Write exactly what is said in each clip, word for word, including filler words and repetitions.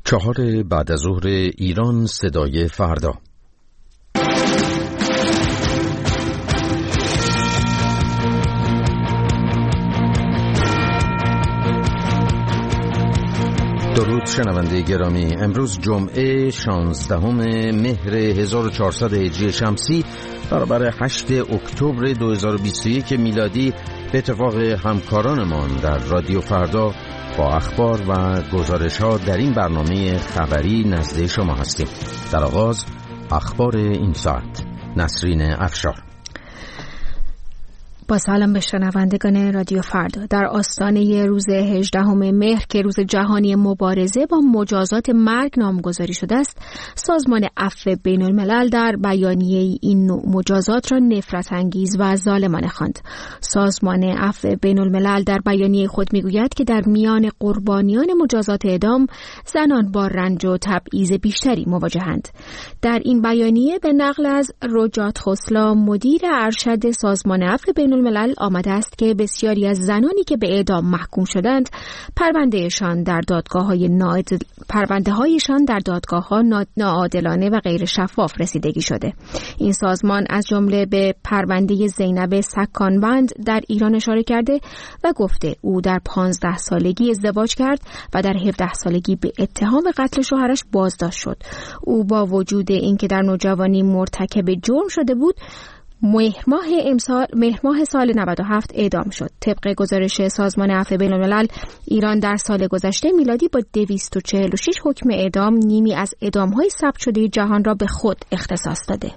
چهار بعد از ظهر ایران، صدای فردا. درود شنونده گرامی. امروز جمعه شانزدهم مهر هزار و چهارصد هجری شمسی برابر هشت اکتبر دو هزار و بیست و یک میلادی به اتفاق همکارانمان در رادیو فردا با اخبار و گزارش ها در این برنامه خبری نزد شما هستیم. در آغاز اخبار این ساعت. نسرین افشار. با سلام به شنوندگان رادیو فردا. در آستانه روز هجدهم مهر که روز جهانی مبارزه با مجازات مرگ نامگذاری شده است، سازمان عفو بین الملل در بیانیه این نوع مجازات را نفرت انگیز و ظالمانه خواند. سازمان عفو بین الملل در بیانیه خود میگوید که در میان قربانیان مجازات اعدام زنان با رنج و تبعیض بیشتری مواجهند. در این بیانیه به نقل از رجات خسلا، مدیر ارشد سازمان عفو بین الملل آمده است که بسیاری از زنانی که به اعدام محکوم شدند پروندهشان در دادگاه‌های ناعادل پرونده‌هایشان در دادگاه‌ها ناعادلانه و غیر شفاف رسیدگی شده. این سازمان از جمله به پرونده زینب سکانبند در ایران اشاره کرده و گفته او در پانزده سالگی ازدواج کرد و در هفده سالگی به اتهام قتل شوهرش بازداشت شد. او با وجود اینکه در نوجوانی مرتکب جرم شده بود، مهر ماه امسال مهر ماه سال نود و هفت اعدام شد. طبق گزارش سازمان عفو بین الملل، ایران در سال گذشته میلادی با دویست و چهل و شش حکم اعدام نیمی از اعدام‌های ثبت شده جهان را به خود اختصاص داده.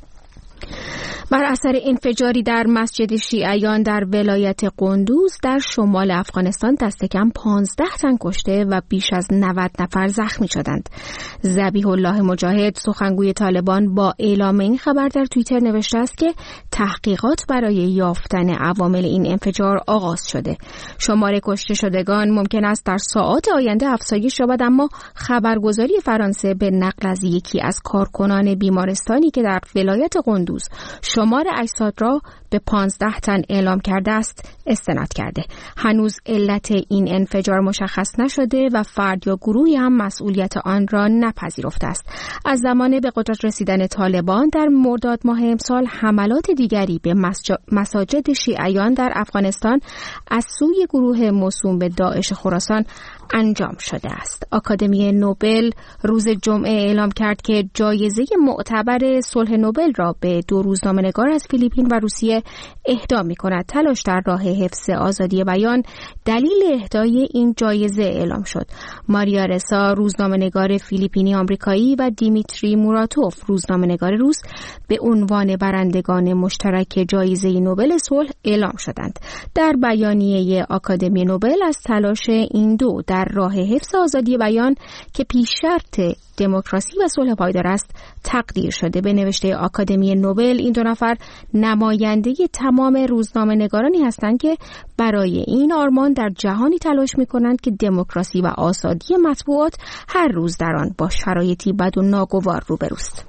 بر اثر انفجاری در مسجد شیعیان در ولایت قندوز در شمال افغانستان دست کم پانزده تن کشته و بیش از نود نفر زخمی شدند. ذبیح الله مجاهد، سخنگوی طالبان، با اعلام این خبر در توییتر نوشته است که تحقیقات برای یافتن عوامل این انفجار آغاز شده. شمار کشته شدگان ممکن است در ساعات آینده افزایش یابد، اما خبرگزاری فرانسه به نقل از یکی از کارکنان بیمارستانی که در ولایت قندوز شمار اجساد را به پانزده تن اعلام کرده است استناد کرده. هنوز علت این انفجار مشخص نشده و فرد یا گروهی هم مسئولیت آن را نپذیرفته است. از زمان به قدرت رسیدن طالبان در مرداد ماه امسال، حملات دیگری به مساجد شیعیان در افغانستان از سوی گروه موسوم به داعش خراسان انجام شده است. آکادمی نوبل روز جمعه اعلام کرد که جایزه معتبر صلح نوبل را به دو روزنامه‌نگار از فیلیپین و روسیه اهدا می‌کند. تلاش در راه حفظ آزادی بیان دلیل اهدای این جایزه اعلام شد. ماریا رسا، روزنامه‌نگار فیلیپینی آمریکایی، و دیمیتری موراتوف، روزنامه‌نگار روس، به عنوان برندگان مشترک جایزه نوبل صلح اعلام شدند. در بیانیه آکادمی نوبل از تلاش این دو در راه حفظ آزادی بیان که پیش شرط دموکراسی و صلح پایدار است تقدیر شده. به نوشته آکادمی نوبل، این دو نفر نماینده تمام روزنامه‌نگارانی هستند که برای این آرمان در جهانی تلاش می‌کنند که دموکراسی و آزادی مطبوعات هر روز در آن با شرایطی بد و ناگوار روبروست.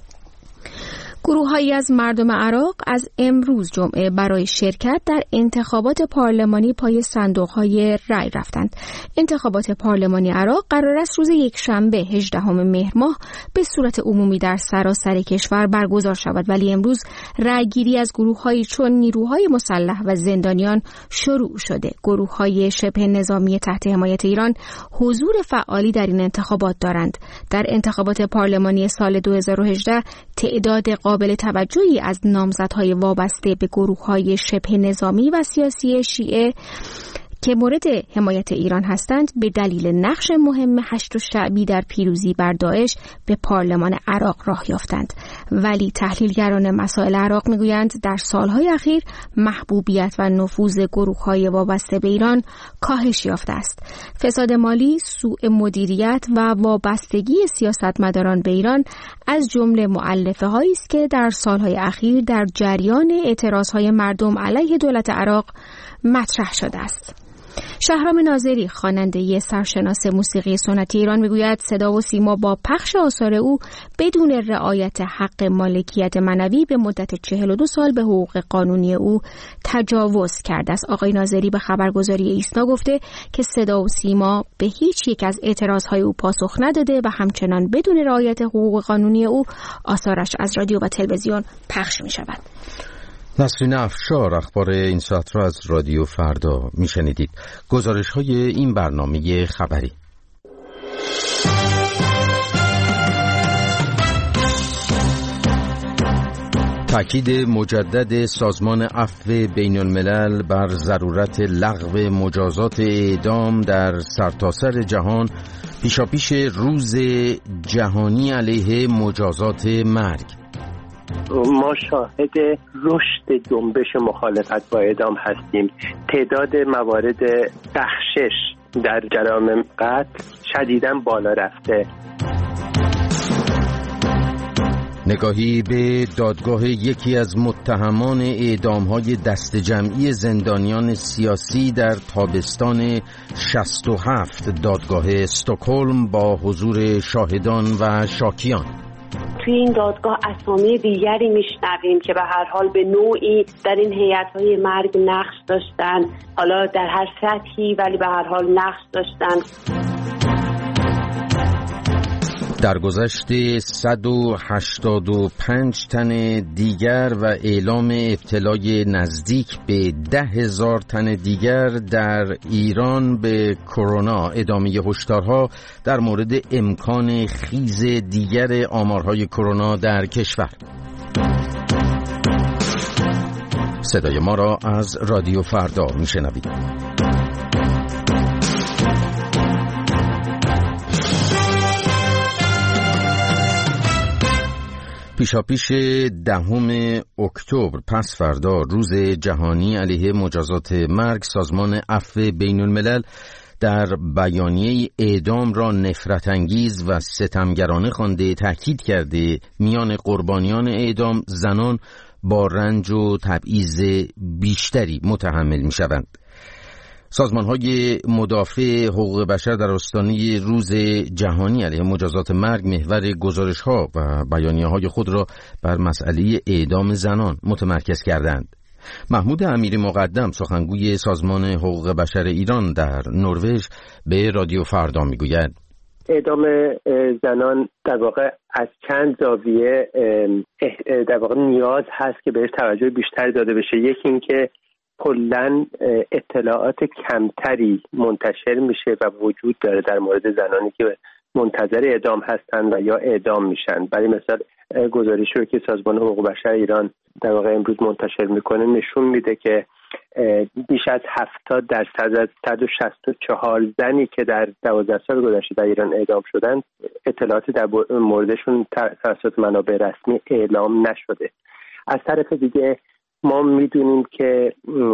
گروه‌هایی از مردم عراق از امروز جمعه برای شرکت در انتخابات پارلمانی پای صندوق‌های رای رفتند. انتخابات پارلمانی عراق قرار است روز یکشنبه هجدهم مهر ماه به صورت عمومی در سراسر کشور برگزار شود، ولی امروز رایگیری از گروه‌هایی چون نیروهای مسلح و زندانیان شروع شده. گروه‌های شبه نظامی تحت حمایت ایران حضور فعالی در این انتخابات دارند. در انتخابات پارلمانی سال دو هزار و هجده تعداد قابل توجهی از نامزدهای وابسته به گروه‌های شبه نظامی و سیاسی شیعه که مورد حمایت ایران هستند به دلیل نقش مهم هشت شعبی در پیروزی بر داعش به پارلمان عراق راه یافتند. ولی تحلیلگران مسائل عراق میگویند در سالهای اخیر محبوبیت و نفوذ گروه‌های وابسته به ایران کاهش یافته است. فساد مالی، سوء مدیریت و وابستگی سیاستمداران به ایران از جمله مؤلفه‌هایی است که در سالهای اخیر در جریان اعتراضهای مردم علیه دولت عراق مطرح شده است. شهرام ناظری خواننده سرشناس موسیقی سنتی ایران میگوید صدا و سیما با پخش آثار او بدون رعایت حق مالکیت معنوی به مدت چهل و دو سال به حقوق قانونی او تجاوز کرده است. آقای ناظری به خبرگزاری ایسنا گفته که صدا و سیما به هیچ یک از اعتراضهای او پاسخ نداده و همچنان بدون رعایت حقوق قانونی او آثارش از رادیو و تلویزیون پخش می شود. نسرین افشار اخبار این ساعت را از رادیو فردا میشنیدید. گزارش های این برنامه خبری. تأکید مجدد سازمان عفو بین الملل بر ضرورت لغو مجازات اعدام در سرتاسر جهان پیشاپیش روز جهانی علیه مجازات مرگ. ما شاهد رشد جنبش مخالفت با اعدام هستیم. تعداد موارد بخشش در جرائم قتل شدیداً بالا رفته. نگاهی به دادگاه یکی از متهمان اعدام‌های دست جمعی زندانیان سیاسی در تابستان شصت و هفت دادگاه استکهلم با حضور شاهدان و شاکیان. توی این دادگاه اسامی دیگری میشنویم که به هر حال به نوعی در این هیئت‌های مرگ نقش داشتن، حالا در هر سطحی ولی به هر حال نقش داشتن. در گذشت صد و هشتاد و پنج تن دیگر و اعلام ابتلای نزدیک به ده هزار تن دیگر در ایران به کرونا. ادامه هشدارها در مورد امکان خیز دیگر آمارهای کرونا در کشور. صدای ما را از رادیو فردا میشنوید. پیشاپیش دهم اکتبر پس فردا روز جهانی علیه مجازات مرگ، سازمان عفو بین الملل در بیانیه اعدام را نفرت انگیز و ستمگرانه خوانده تاکید کرده میان قربانیان اعدام زنان با رنج و تبعیض بیشتری متحمل می شوند. سازمان‌های مدافع حقوق بشر در آستانه روز جهانی علیه مجازات مرگ محور گزارش‌ها و بیانیه‌های خود را بر مسئله اعدام زنان متمرکز کردند. محمود امیری مقدم سخنگوی سازمان حقوق بشر ایران در نروژ به رادیو فردا میگوید اعدام زنان در واقع از چند زاویه در واقع نیاز هست که بهش توجه بیشتری داده بشه. یکی این که کلاً اطلاعات کمتری منتشر میشه و وجود داره در مورد زنانی که منتظر اعدام هستند و یا اعدام میشن. برای مثال گزارشی رو که سازمان حقوق بشر ایران در واقع امروز منتشر میکنه نشون میده که بیش از هفتاد درصد از صد و شصت و چهار زنی که در دوازده سال گذشته در ایران اعدام شدن اطلاعاتی در موردشون توسط منابع رسمی اعلام نشده. از طرف دیگه ما میدونیم که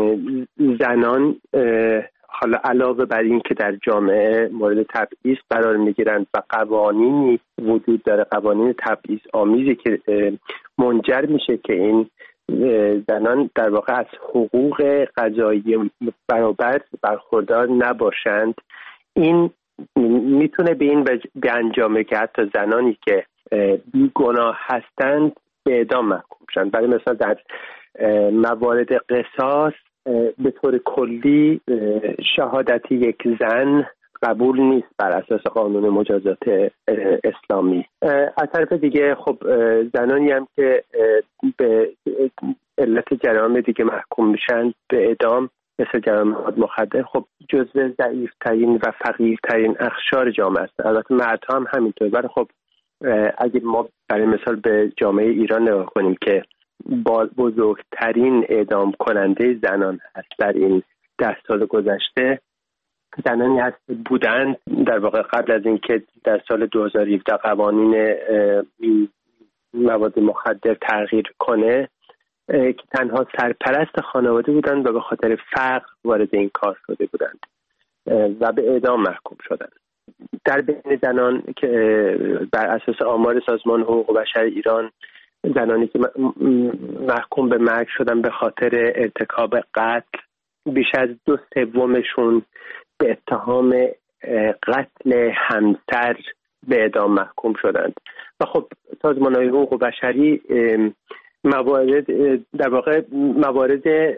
زنان حالا علاوه بر این که در جامعه مورد تبعیض قرار میگیرند و قوانینی وجود داره، قوانین تبعیض آمیزی که منجر میشه که این زنان در واقع از حقوق قضایی برابر برخوردار نباشند، این میتونه به این به انجامه که حتی زنانی که بیگناه هستند به اعدام محکوم شن. برای مثال در موارد قصاص به طور کلی شهادت یک زن قبول نیست بر اساس قانون مجازات اسلامی. از طرف دیگه خب زنانی هم که به علت جرائم دیگه محکوم میشن به اعدام مثل جرائم مواد مخدر خب جزو ضعیف‌ترین و فقیرترین اقشار جامعه است. البته مردها هم همینطور، ولی خب اگه ما برای مثال به جامعه ایران نگاه کنیم که با بزرگترین اعدام کننده زنان هست در این ده سال گذشته، زنانی هست بودند در واقع قبل از اینکه در سال دو هزار و هفده قوانین مواد مخدر تغییر کنه که تنها سرپرست خانواده بودند و به خاطر فقر وارد این کار شده بودند و به اعدام محکوم شدند. در بین زنان که بر اساس آمار سازمان حقوق بشر ایران زنانی که محکوم به مرگ شدن به خاطر ارتکاب قتل بیش از دو سومشون به اتهام قتل همسر به اعدام محکوم شدند. و خب سازمان‌های حقوق بشری موارد در واقع موارد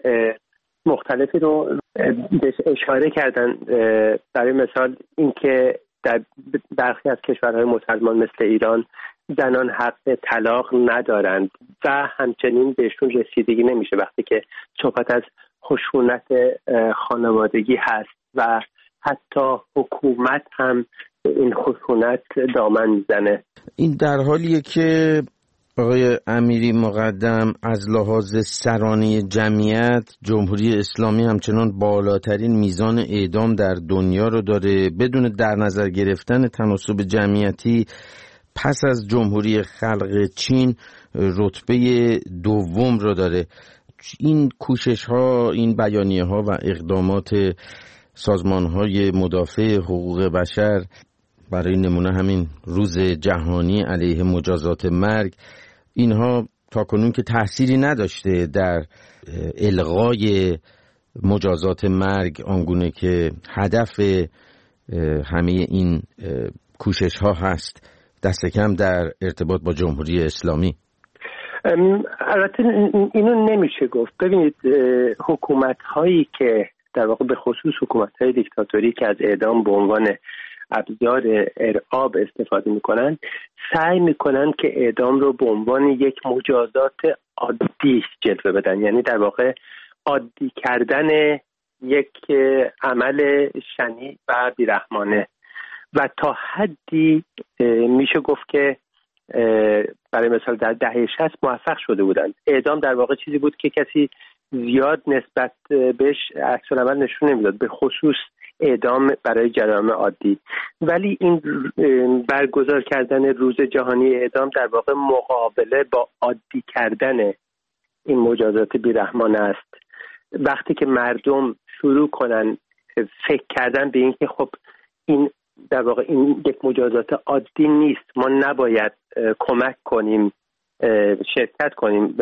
مختلفی رو اشاره کردن. برای مثال اینکه در برخی از کشورهای مسلمان مثل ایران زنان حق طلاق ندارند و همچنین بهشون رسیدگی نمیشه وقتی که صحبت از خشونت خانوادگی هست و حتی حکومت هم این خشونت دامن میزنه. این در حالیه که آقای امیری مقدم از لحاظ سرانه جمعیت جمهوری اسلامی همچنان بالاترین میزان اعدام در دنیا رو داره، بدون در نظر گرفتن تناسب جمعیتی پس از جمهوری خلق چین رتبه دوم رو داره. این کوشش ها، این بیانیه ها و اقدامات سازمان های مدافع حقوق بشر، برای نمونه همین روز جهانی علیه مجازات مرگ، اینها تاکنون که تأثیری نداشته در الغای مجازات مرگ آنگونه که هدف همه این کوشش ها هست، دست کم در ارتباط با جمهوری اسلامی. البته اینو نمیشه گفت. ببینید حکومت هایی که در واقع به خصوص حکومت های دیکتاتوری که از اعدام به عنوان ابزار ارعاب استفاده میکنن، سعی میکنن که اعدام رو به عنوان یک مجازات عادی جلوه بدن، یعنی در واقع عادی کردن یک عمل شنیع و بیرحمانه. و تا حدی میشه گفت که برای مثال در دهه شصت موفق شده بودند. اعدام در واقع چیزی بود که کسی زیاد نسبت بهش عکس‌العمل نشون نمیداد، به خصوص اعدام برای جرائم عادی. ولی این برگزار کردن روز جهانی اعدام در واقع مقابله با عادی کردن این مجازات بیرحمانه است. وقتی که مردم شروع کنن فکر کردن به این که خب این در واقع این یک مجازات عادی نیست، ما نباید کمک کنیم، شرکت کنیم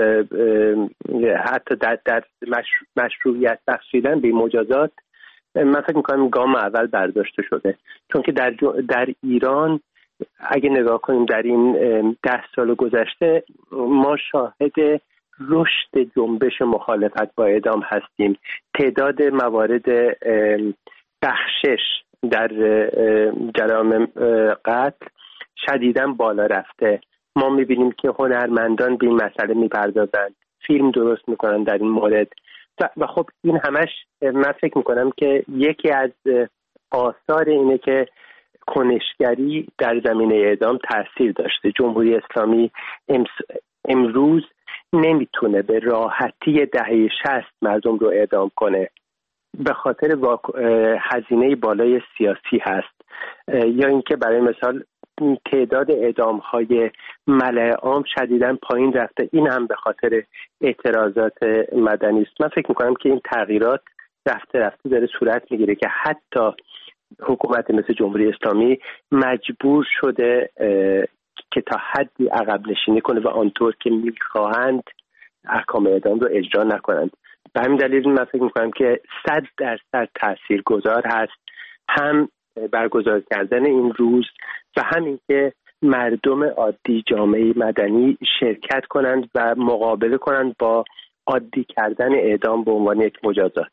حتی در, در مشروعیت بخشیدن به مجازات، من فکر میکنم گام اول برداشته شده. چون که در, در ایران اگه نگاه کنیم در این ده سال گذشته ما شاهد رشد جنبش مخالفت با اعدام هستیم. تعداد موارد بخشش در جرائم قتل شدیداً بالا رفته. ما میبینیم که هنرمندان به این مسئله میپردازند، فیلم درست میکنن در این مورد و خب این همش من فکر میکنم که یکی از آثار اینه که کنشگری در زمینه اعدام تاثیر داشته. جمهوری اسلامی امروز نمیتونه به راحتی دهه شصت مردم رو اعدام کنه، به خاطر واق... هزینه بالای سیاسی هست، یا اینکه برای مثال تعداد اعدام‌های ملأ عام شدیداً پایین رفته، این هم به خاطر اعتراضات مدنی است. من فکر می‌کنم که این تغییرات رفته رفته داره صورت می‌گیره که حتی حکومت مثل جمهوری اسلامی مجبور شده که تا حدی عقب نشینی کنه و آنطور که می‌خواهند احکام اعدام رو اجرا نکنند. به همین دلیل من فکر می‌کنم که صد درصد تاثیرگذار هست هم برگزار کردن این روز و همین که مردم عادی، جامعه مدنی شرکت کنند و مقابله کنند با عادی کردن اعدام به عنوان یک مجازات.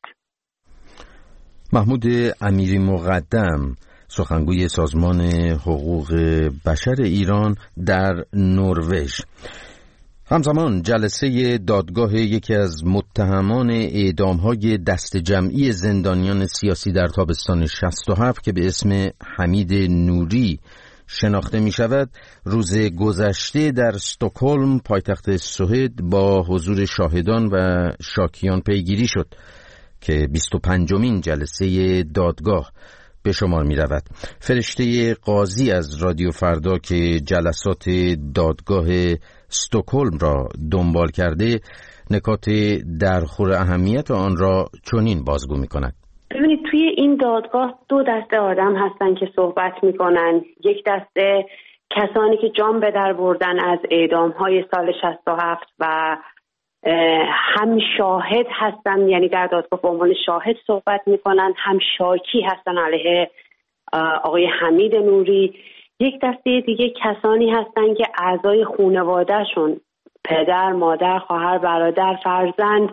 محمود امیری مقدم، سخنگوی سازمان حقوق بشر ایران در نروژ. همزمان جلسه دادگاه یکی از متهمان اعدام‌های دست جمعی زندانیان سیاسی در تابستان شصت و هفت که به اسم حمید نوری شناخته می شود، روز گذشته در استکهلم پایتخت سوئد با حضور شاهدان و شاکیان پیگیری شد که بیست و پنجمین جلسه دادگاه به شمار می رود. فرشته قاضی از رادیو فردا که جلسات دادگاه استکهلم را دنبال کرده، نکات درخور اهمیت آن را چنین بازگو می کند. ببینید توی این دادگاه دو دسته آدم هستن که صحبت می کنن. یک دسته کسانی که جان به در بردن از اعدام های سال شصت و هفت و هم شاهد هستن، یعنی در دادگاه به عنوان شاهد صحبت میکنن، هم شاکی هستن علیه آقای حمید نوری. یک دسته دیگه کسانی هستن که اعضای خانواده‌شون، پدر، مادر، خواهر، برادر، فرزند،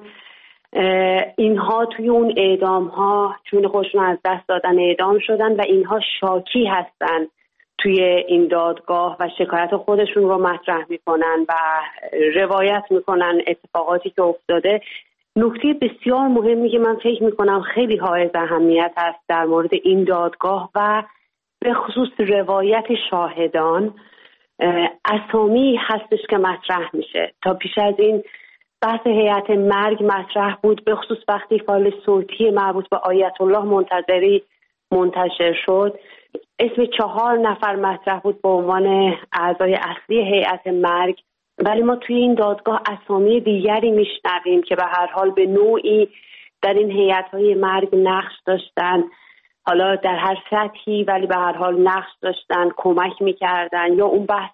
اینها توی اون اعدام ها جون خودشون از دست دادن، اعدام شدن و اینها شاکی هستن توی این دادگاه و شکایت خودشون رو مطرح میکنن و روایت میکنن اتفاقاتی که افتاده. نکته بسیار مهمی که من فکر میکنم خیلی حائز اهمیت است در مورد این دادگاه و به خصوص روایت شاهدان، اسامی هستش که مطرح میشه. تا پیش از این بحث هیئت مرگ مطرح بود، به خصوص وقتی فایل صوتی مربوط به آیت الله منتظری منتشر شد. اسم چهار نفر مطرح بود به عنوان اعضای اصلی هیئت مرگ، ولی ما توی این دادگاه اسامی دیگری میشنویم که به هر حال به نوعی در این هیئت‌های مرگ نقش داشتن، حالا در هر سطحی ولی به هر حال نقش داشتن، کمک میکردن یا اون بحث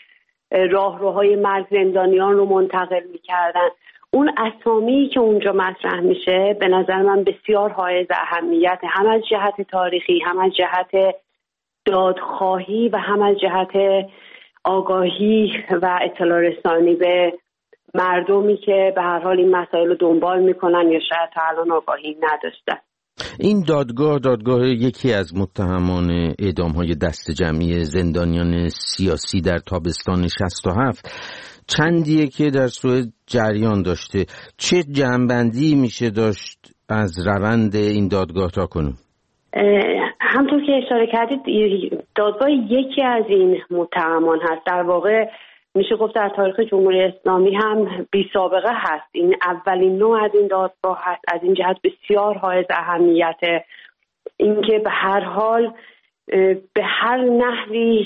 راهروهای مرگ زندانیان رو منتقل میکردن. اون اسامی که اونجا مطرح میشه به نظر من بسیار حائز اهمیت، هم از جهت تاریخی، هم از جهت دادخواهی و هم از جهت آگاهی و اطلاع رسانی به مردمی که به هر حال این مسائل رو دنبال میکنن یا شاید تا الان آگاهی نداشتن. این دادگاه دادگاه یکی از متهمان اعدام‌های دست جمعی زندانیان سیاسی در تابستان شصت و هفت چندیه که در سوئد جریان داشته. چه جنبندی میشه داشت از روند این دادگاه تا کنون؟ همطور که اشاره کردید دادگاه یکی از این متهمان هست. در واقع میشه گفت در تاریخ جمهوری اسلامی هم بی سابقه هست. این اولین نوع از این دادگاه هست. از این جهت بسیار حائز اهمیته، اینکه به هر حال به هر نحوی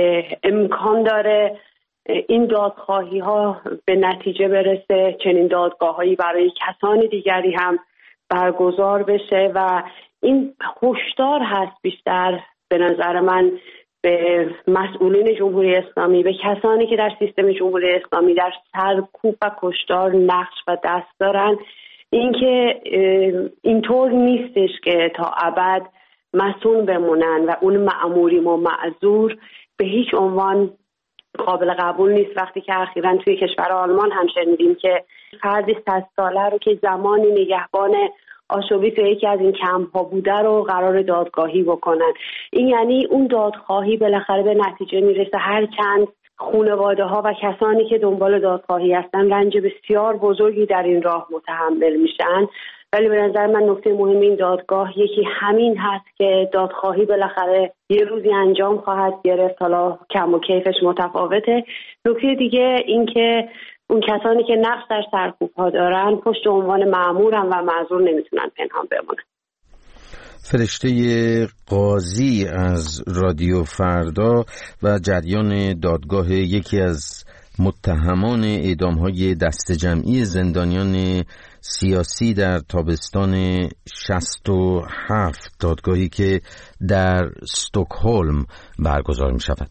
امکان داره این دادخواهی ها به نتیجه برسه، چنین دادگاه هایی برای کسان دیگری هم برگزار بشه و این هشدار هست بیشتر به نظر من به مسئولین جمهوری اسلامی، به کسانی که در سیستم جمهوری اسلامی در سرکوب و کشتار نقش و دست دارن، اینکه اینطور نیستش که تا ابد مسئول بمونن و اون مأموریم و معذور به هیچ عنوان قابل قبول نیست. وقتی که اخیراً توی کشور آلمان هم شنیدیم که فردی صد ساله رو که زمانی نگهبان آشویتس یکی از این کمپ ها بوده رو قرار دادگاهی بکنن، این یعنی اون دادخواهی بالاخره به نتیجه میرسه. هر چند خانواده ها و کسانی که دنبال دادخواهی هستن رنج بسیار بزرگی در این راه متحمل میشن، ولی به نظر من نکته مهم این دادگاه یکی همین هست که دادخواهی بالاخره یه روزی انجام خواهد گرفت، حالا کم و کیفش متفاوته. نکته دیگه این که اون کسانی که نقش در سرکوب ها دارن پشت عنوان مأمور هم و معذور نمیتونن پنهان بمونن. فرشته قاضی از رادیو فردا و جریان دادگاه یکی از متهمان اعدام‌های دست جمعی زندانیان سیاسی در تابستان شصت و هفت، دادگاهی که در استکهلم برگزار می شود.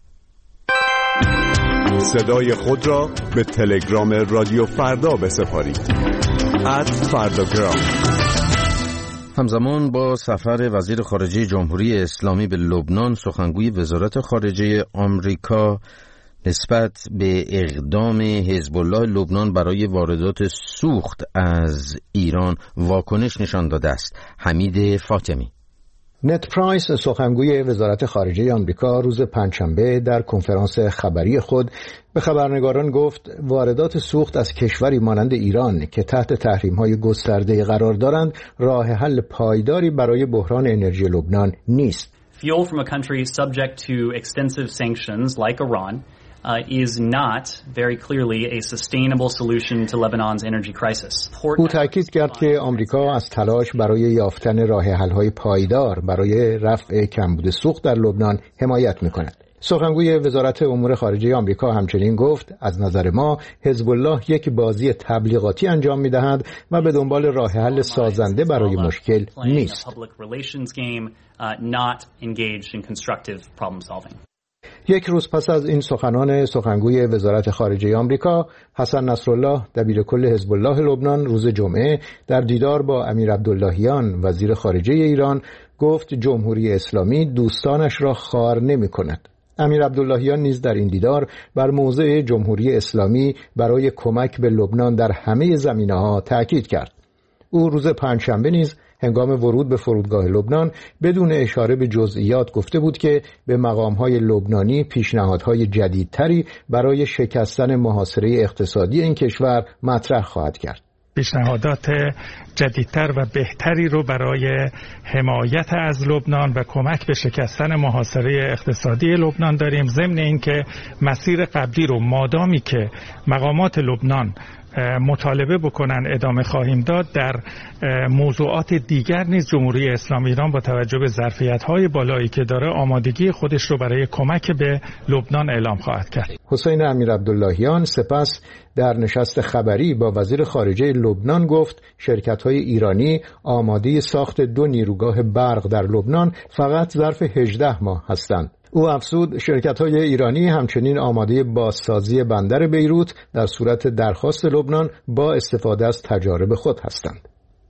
صدای خود را به تلگرام رادیو فردا بسپارید. ات فرداگرام. همزمان با سفر وزیر خارجه جمهوری اسلامی به لبنان، سخنگوی وزارت خارجه آمریکا نسبت به اقدام حزب الله لبنان برای واردات سوخت از ایران واکنش نشان داده است. حمید فاطمی. نت پرایس، سخنگوی وزارت خارجه آمریکا، روز پنجشنبه در کنفرانس خبری خود به خبرنگاران گفت واردات سوخت از کشوری مانند ایران که تحت تحریم‌های گسترده قرار دارند راه حل پایداری برای بحران انرژی لبنان نیست. Fuel from a country subject to extensive sanctions like Iran Uh, is not very clearly a sustainable solution to Lebanon's energy crisis. او تاکید کرد که آمریکا از تلاش برای یافتن راه حل‌های پایدار برای رفع کمبود سوخت در لبنان حمایت می‌کند. سخنگوی وزارت امور خارجه آمریکا همچنین گفت از نظر ما حزب الله یک بازی تبلیغاتی انجام می‌دهد و به دنبال راه حل سازنده برای مشکل نیست. یک روز پس از این سخنان سخنگوی وزارت خارجه آمریکا، حسن نصرالله دبیر کل حزب الله لبنان روز جمعه در دیدار با امیر عبداللهیان وزیر خارجه ایران گفت جمهوری اسلامی دوستانش را خوار نمی کند. امیر عبداللهیان نیز در این دیدار بر موضع جمهوری اسلامی برای کمک به لبنان در همه زمینه‌ها تأکید کرد. او روز پنجشنبه نیز هنگام ورود به فرودگاه لبنان بدون اشاره به جزئیات گفته بود که به مقام‌های لبنانی پیشنهادهای جدیدتری برای شکستن محاصره اقتصادی این کشور مطرح خواهد کرد. پیشنهادات جدیدتر و بهتری رو برای حمایت از لبنان و کمک به شکستن محاصره اقتصادی لبنان داریم، ضمن اینکه مسیر قبلی رو مادامی که مقامات لبنان مطالبه بکنن ادامه خواهیم داد. در موضوعات دیگر نیز جمهوری اسلامی ایران با توجه به ظرفیت‌های بالایی که داره آمادگی خودش رو برای کمک به لبنان اعلام خواهد کرد. حسین امیر عبداللهیان سپس در نشست خبری با وزیر خارجه لبنان گفت شرکت‌های ایرانی آماده ساخت دو نیروگاه برق در لبنان فقط ظرف هجده ماه هستند. او افزود شرکت‌های ایرانی همچنین آماده بازسازی بندر بیروت در صورت درخواست لبنان با استفاده از تجارب خود هستند.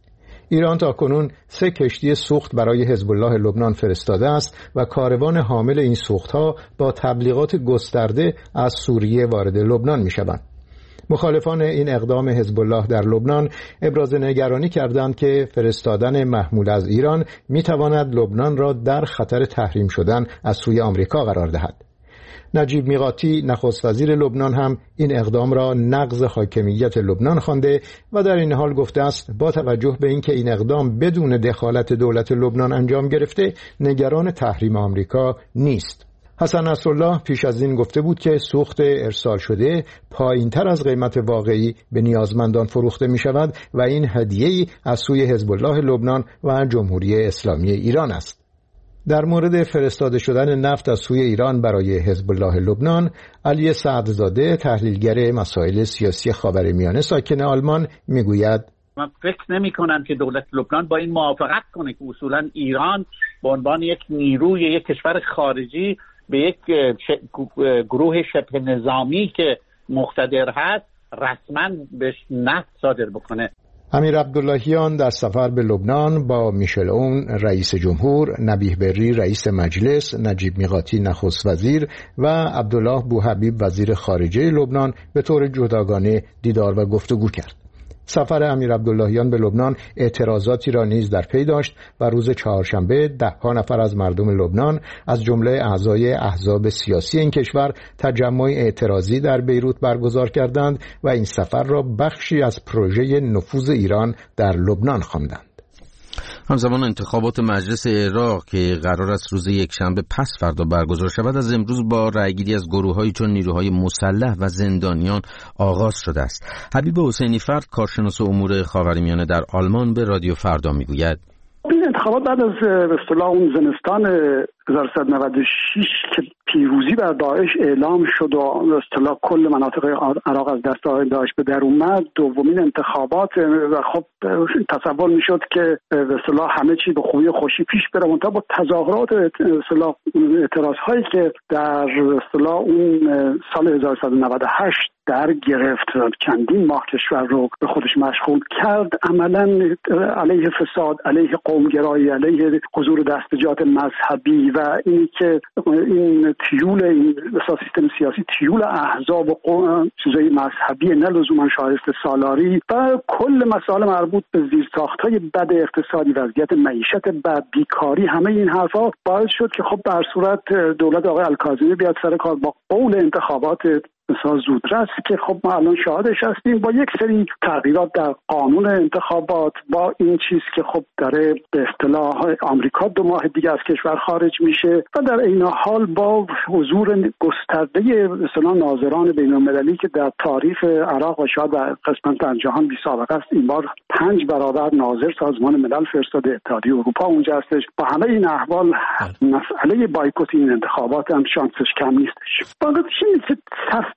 ایران تاکنون سه کشتی سوخت برای حزب الله لبنان فرستاده است و کاروان حامل این سوخت‌ها با تبلیغات گسترده از سوریه وارد لبنان می‌شوند. مخالفان این اقدام حزب الله در لبنان ابراز نگرانی کردند که فرستادن محمول از ایران میتواند لبنان را در خطر تحریم شدن از سوی آمریکا قرار دهد. نجیب میقاتی نخست وزیر لبنان هم این اقدام را نقض حاکمیت لبنان خوانده و در این حال گفته است با توجه به اینکه این اقدام بدون دخالت دولت لبنان انجام گرفته نگران تحریم آمریکا نیست. حسن نصرالله پیش از این گفته بود که سوخت ارسال شده پایین‌تر از قیمت واقعی به نیازمندان فروخته می شود و این هدیه‌ای از سوی حزب الله لبنان و جمهوری اسلامی ایران است. در مورد فرستاده شدن نفت از سوی ایران برای حزب الله لبنان، علی سعدزاده تحلیلگر مسائل سیاسی خاورمیانه ساکن آلمان میگوید من فکر نمی کنم که دولت لبنان با این موافقت کنه که اصولا ایران به عنوان یک نیروی یک کشور خارجی به یک گروه شبه نظامی که مقتدر هست رسما بهش نفت صادر بکنه. امیر عبداللهیان در سفر به لبنان با میشل اون رئیس جمهور، نبیه بری رئیس مجلس، نجیب میقاتی نخست وزیر و عبدالله بوحبیب وزیر خارجه لبنان به طور جداگانه دیدار و گفتگو کرد. سفر امیر عبداللهیان به لبنان اعتراضاتی را نیز در پی داشت و روز چهارشنبه ده ها نفر از مردم لبنان از جمله اعضای احزاب سیاسی این کشور تجمع اعتراضی در بیروت برگزار کردند و این سفر را بخشی از پروژه نفوذ ایران در لبنان خواندند. همزمان انتخابات مجلس عراق که قرار است روز یکشنبه پس فردا برگزار شود از امروز با رأیگیری از گروه‌هایی چون نیروهای مسلح و زندانیان آغاز شده است. حبیب حسینی فرد کارشناس امور خاورمیانه در آلمان به رادیو فردا میگوید این انتخابات بعد از به اصطلاح اون زمستان هزار و سیصد و نود و شش که پیروزی بر داعش اعلام شد و به اصطلاح کل مناطق عراق از دست داعش به در اومد، دومین انتخابات و خب تصور میشد که به اصطلاح همه چی به خوبی و خوشی پیش بره، منتها با تظاهرات به اصطلاح اعتراض هایی که در به اصطلاح اون سال هزار و سیصد و نود و هشت در گرفت چندین ماه کشور رو به خودش مشغول کرد، عملا علیه فساد، علیه قومگرایی، علیه حضور دستجات مذهبی و اینی که این تیول این سیستم سیاسی تیول احزاب و چیزای مذهبی نه لزوما شایسته سالاری و کل مسائل مربوط به زیرساخت‌های بد اقتصادی، وضعیت معیشت بد، بیکاری، همه این حرفا باعث شد که خب در صورت دولت آقای الکاظمی بیاد سر کار با قول انتخابات مثلا زودرس که خب ما الان شاهدش هستیم، با یک سری تغییرات در قانون انتخابات، با این چیز که خب داره به اصطلاح آمریکا دو ماه دیگه از کشور خارج میشه و در این حال با حضور گسترده مثلا ناظران بین‌المللی که در تاریخ عراق و شاید در قسمت در جهان بی سابقه است، این بار پنج برابر ناظر سازمان ملل فرستاده، اتحادیه اروپا اونجا هستش. با همه این احوال مسئله بایکوت این انتخابات هم شانسش کم نیستش. واقعا چیزی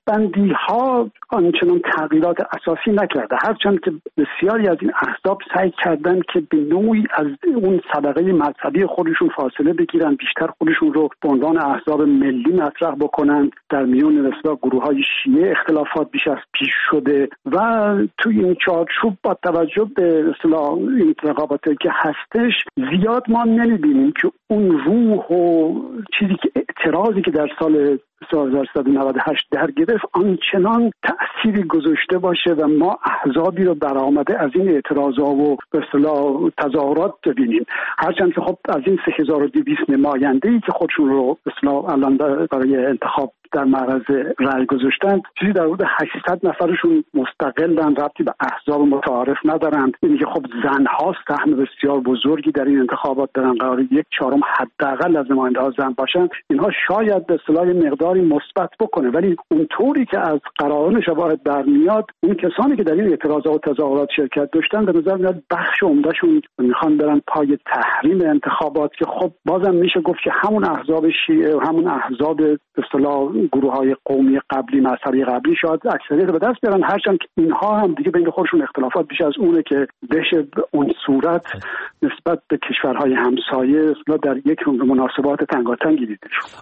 جنبندی ها آنچنان تغییرات اساسی نکرده، هرچند که بسیاری از این احزاب سعی کردن که به نوعی از اون طبقه مذهبی خودشون فاصله بگیرن، بیشتر خودشون رو به عنوان احزاب ملی مطرح بکنن. در میون مثلا گروه‌های شیعه اختلافات بیش از پیش شده و توی این چارچوب با توجه به اصطلاح این رقابتی که هستش زیاد ما نمی‌بینیم که اون روح و چیزی که اعتراضی که در سال هزار و سیصد و نود و هشت در گرفت آنچنان تأثیری گذاشته باشه و ما احزابی رو برآمده از این اعتراضا و به اصطلاح تظاهرات ببینیم. هرچند که خب از این سه هزار و دویست نماینده‌ای که خودشون رو به اصطلاح الان برای انتخاب در معرض رأی گذاشتن، چیزی در حدود هشتصد نفرشون مستقلن، ربطی به احزاب متعارف ندارند. اینی که خب زن‌ها سهم بسیار بزرگی در این انتخابات دارن، قرار یک چهارم حداقل از نماینده‌ها زن باشن. اینها شاید به اصطلاح مقداری مثبت بکنه، ولی اونطوری که از قراران شواهد برمیاد اون کسانی که در این اعتراضات و تظاهرات شرکت داشتن به نظر میاد بخش عمدهشون میخوان برن پای تحریم انتخابات، که خب بازم میشه گفت که همون احزاب شیعه و همون احزاب به اصطلاح گروه‌های قومی قبلی مذهبی قبلی شاید اکثریت به دست بیارن، هرچند که اینها هم دیگه بین خودشون اختلافات بیش از اونه که بشه به اون صورت نسبت به کشورهای همسایه اصلا در یک مناسبات تنگاتنگی دیده شد.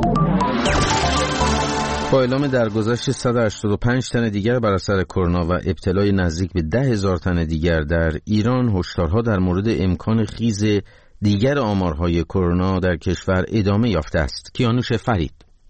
با اعلام درگذشت صد و هشتاد و پنج تن دیگر بر اثر کرونا و ابتلای نزدیک به ده هزار تن دیگر در ایران، هشدارها در مورد امکان خیز دیگر آمارهای کرونا در کشور ادامه یافته است. کیانوش فرید.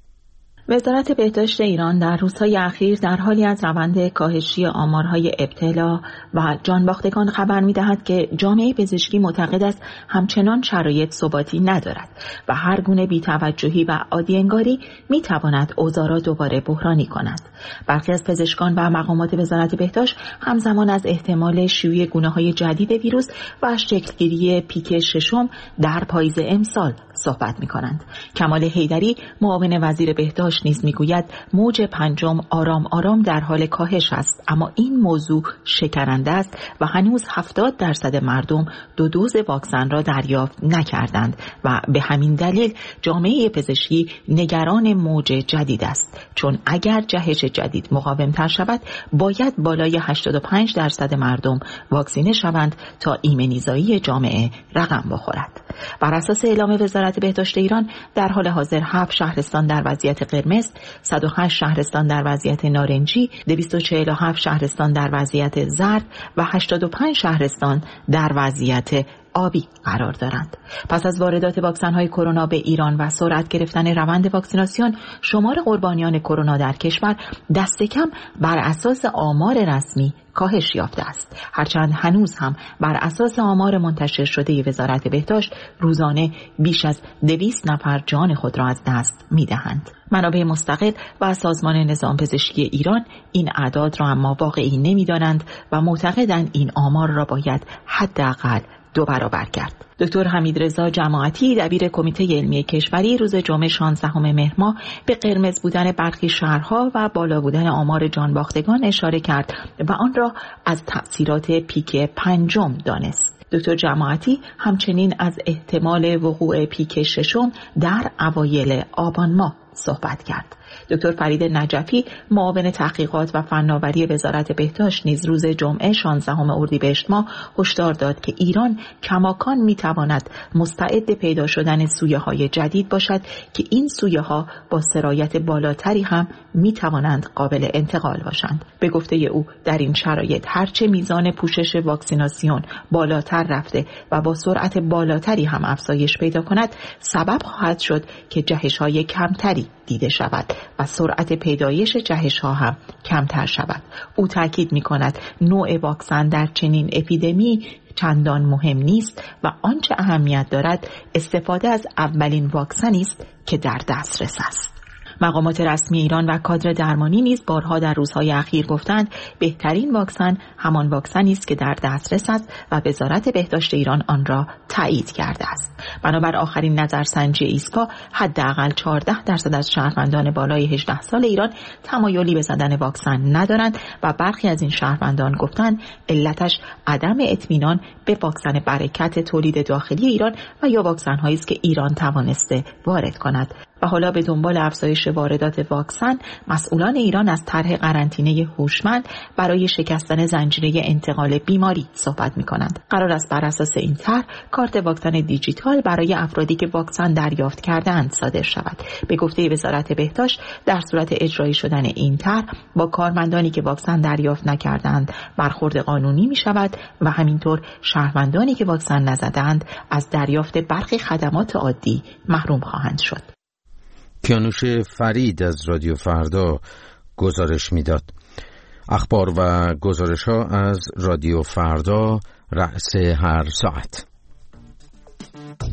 وزارت بهداشت ایران در روزهای اخیر در حالی از روند کاهشی آمارهای ابتلا و جانباختگان خبر می‌دهد که جامعه پزشکی معتقد است همچنان شرایط ثباتی ندارد و هر گونه بی‌توجهی و عادی‌انگاری می‌تواند اوضاع را دوباره بحرانی کند. برخی از پزشکان و مقامات وزارت بهداشت همزمان از احتمال شیوع گونه‌های جدید ویروس و شکلگیری پیک ششم در پاییز امسال صحبت می‌کنند. کمال حیدری معاون وزیر بهداشت نیز میگوید موج پنجم آرام آرام در حال کاهش است، اما این موضوع شکننده است و هنوز هفتاد درصد مردم دو دوز واکسن را دریافت نکردند و به همین دلیل جامعه پزشکی نگران موج جدید است، چون اگر جهش جدید مقاوم‌تر شود باید بالای هشتاد و پنج درصد مردم واکسینه شوند تا ایمنیزایی جامعه رقم بخورد. بر اساس اعلام وزارت بهداشت ایران در حال حاضر هفت شهرستان در وضعیت قرمز، صد و هشت شهرستان در وضعیت نارنجی، دویست و چهل و هفت شهرستان در وضعیت زرد و هشتاد و پنج شهرستان در وضعیت آبی قرار دارند. پس از واردات واکسن‌های کرونا به ایران و سرعت گرفتن روند واکسیناسیون، شمار قربانیان کرونا در کشور دست کم بر اساس آمار رسمی کاهش یافته است، هرچند هنوز هم بر اساس آمار منتشر شده وزارت بهداشت روزانه بیش از دویست نفر جان خود را از دست می‌دهند. منابع مستقل و سازمان نظام پزشکی ایران این اعداد را اما واقعی نمی‌دانند و معتقدند این آمار را باید حداقل دو برابر کرد. دکتر حمیدرضا جماعتی دبیر کمیته علمی کشوری روز جمعه شانزدهم مهر ماه به قرمز بودن برخی شهرها و بالا بودن آمار جانباختگان اشاره کرد و آن را از تأثیرات پیک پنجم دانست. دکتر جماعتی همچنین از احتمال وقوع پیک ششم در اوایل آبان ماه صحبت کرد. دکتر فرید نجفی معاون تحقیقات و فناوری وزارت بهداشت نیز روز جمعه شانزدهم اردیبهشت ماه هشدار داد که ایران کماکان میتواند مستعد پیدا شدن سویه‌های جدید باشد که این سویه‌ها با سرایت بالاتری هم میتوانند قابل انتقال باشند. به گفته او در این شرایط هرچه میزان پوشش واکسیناسیون بالاتر رفته و با سرعت بالاتری هم افزایش پیدا کند، سبب خواهد شد که جهش‌های کمتری دیده شود و سرعت پیدایش جهش ها هم کمتر شود. او تاکید می کند نوع واکسن در چنین اپیدمی چندان مهم نیست و آنچه اهمیت دارد استفاده از اولین واکسنی است که در دسترس است. مقامات رسمی ایران و کادر درمانی نیز بارها در روزهای اخیر گفتند بهترین واکسن همان واکسنی است که در دسترس است و وزارت بهداشت ایران آن را تایید کرده است. بنابر آخرین نظرسنجی ایسپا حداقل چهارده درصد از شهروندان بالای هجده سال ایران تمایلی به زدن واکسن ندارند و برخی از این شهروندان گفتند علتش عدم اطمینان به واکسن برکت تولید داخلی ایران و یا واکسن هایی است که ایران توانسته وارد کند. و حالا به دنبال افزایش واردات واکسن، مسئولان ایران از طرح قرنطینه هوشمند برای شکستن زنجیره انتقال بیماری صحبت می‌کنند. قرار است بر اساس این طرح کارت واکسن دیجیتال برای افرادی که واکسن دریافت کرده‌اند صادر شود. به گفته وزارت بهداشت، در صورت اجرایی شدن این طرح با کارمندانی که واکسن دریافت نکردند برخورد قانونی می‌شود و همینطور شهروندانی که واکسن نزدند از دریافت برخی خدمات عادی محروم خواهند شد. کیانوش فرید از رادیو فردا گزارش میداد. اخبار و گزارش ها از رادیو فردا رأس هر ساعت.